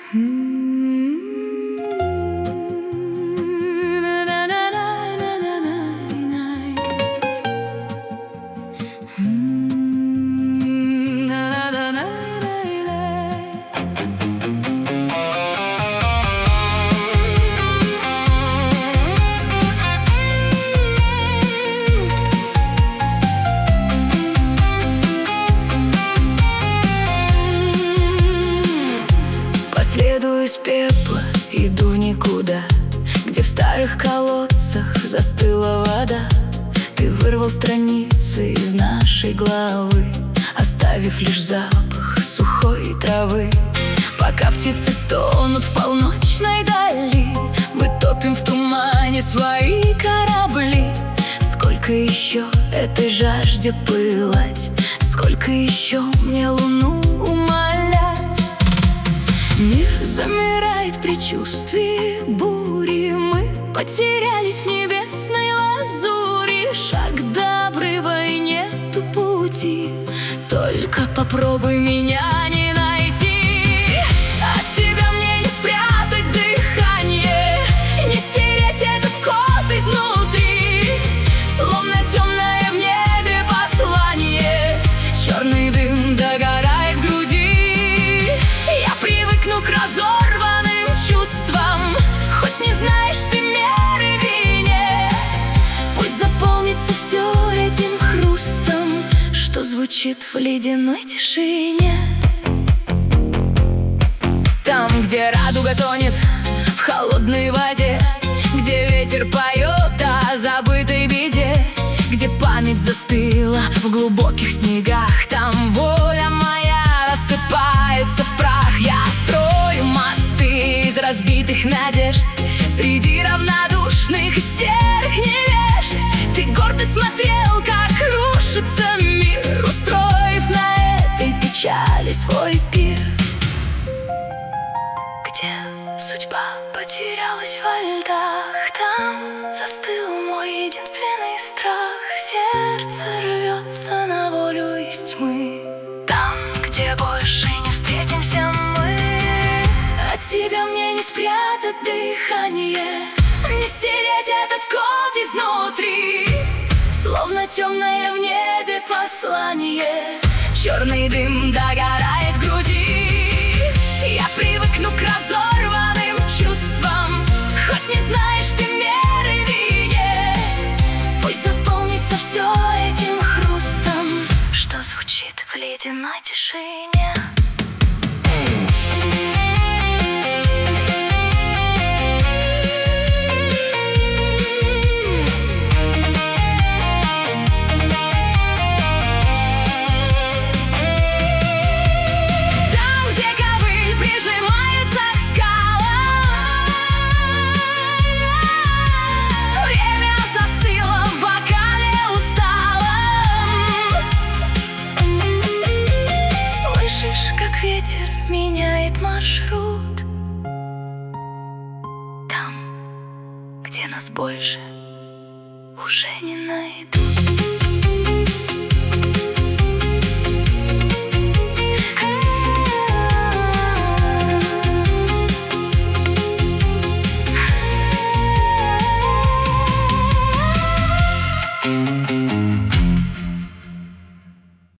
Следую из пепла, иду в никуда, где в старых колодцах застыла вода. Ты вырвал страницы из нашей главы, оставив лишь запах сухой травы. Пока птицы стонут в полночной дали, мы топим в тумане свои корабли. Сколько еще этой жажде пылать, сколько еще мне луну умолять? Мир замирает в предчувствии бури, мы потерялись в небесной лазури. Шаг до обрыва и нету пути, только попробуй меня не найти. От тебя мне не спрятать дыхание, не стереть этот код изнутри. Словно темное в небе послание, черный дым догорает в груди. Я привыкну к разорванным чувствам, хоть не знаешь ты меры вине. Пусть заполнится все этим хрустом, что звучит в ледяной тишине. Там, где радуга тонет в холодной воде, где ветер поет о забытой беде, где память застыла в глубоких снегах, там воля моя рассыпается в прах. Я строю мосты из разбитых надежд среди равнодушных и серых невежд. Ты гордо смотрел, как рушится мир, устроив на этой печали свой пир. Где судьба потерялась во льдах, там застыл мой единственный страх. Сердце рвется на волю из тьмы, там, где больше не встретимся мы. От тебя мне не спрятать дыхание, не стереть этот код изнутри. Словно темное в небе послание, черный дым догорает в груди. Я привыкну к разорванным чувствам, хоть не знаешь ты меры вине. Пусть заполнится все этим хрустом, что звучит в ледяной тишине. Ветер меняет маршрут, там, где нас больше уже не найдут.